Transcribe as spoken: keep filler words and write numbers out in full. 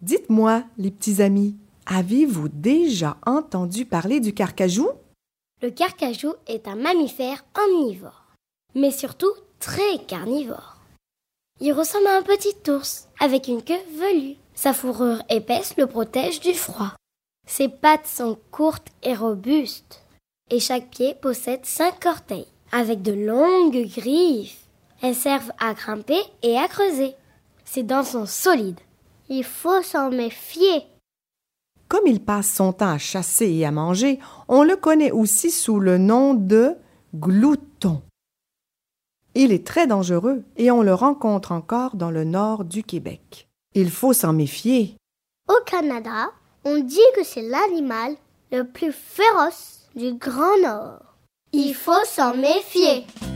Dites-moi, les petits amis, avez-vous déjà entendu parler du carcajou? Le carcajou est un mammifère omnivore, mais surtout très carnivore. Il ressemble à un petit ours avec une queue velue. Sa fourrure épaisse le protège du froid. Ses pattes sont courtes et robustes. Et chaque pied possède cinq orteils, avec de longues griffes. Elles servent à grimper et à creuser. Ses dents sont solides. Il faut s'en méfier. Comme il passe son temps à chasser et à manger, on le connaît aussi sous le nom de glouton. Il est très dangereux et on le rencontre encore dans le nord du Québec. Il faut s'en méfier. Au Canada, on dit que c'est l'animal le plus féroce du Grand Nord. Il faut s'en méfier.